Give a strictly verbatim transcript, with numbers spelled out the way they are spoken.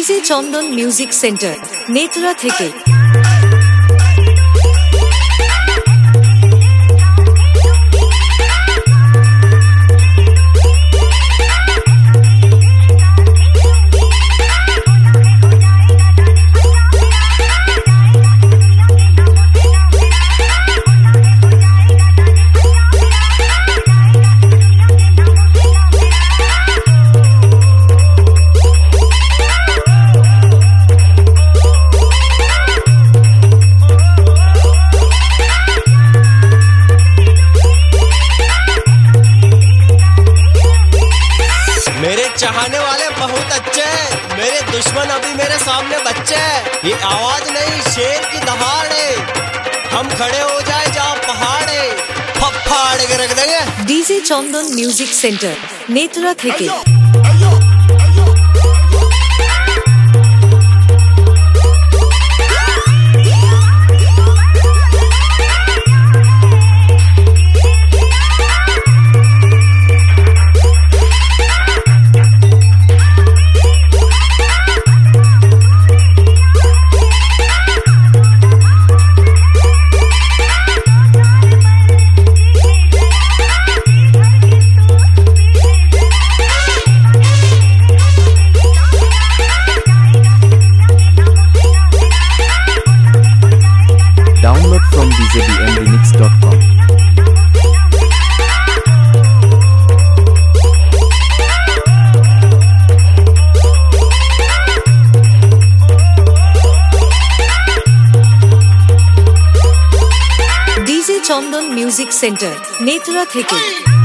DJ Chandan music centre Netra থেকে। मेरे चाहने वाले बहुत अच्छे, मेरे दुश्मन अभी मेरे सामने बच्चे। ये आवाज नहीं, शेर की दहाड़ है। हम खड़े हो जाए जहाँ पहाड़ है, फाड़ के रख देंगे। DJ Chandan music centre Netra থেকে। Download from d j b m remix dot com. DJ Chandan music centre Netra থেকে।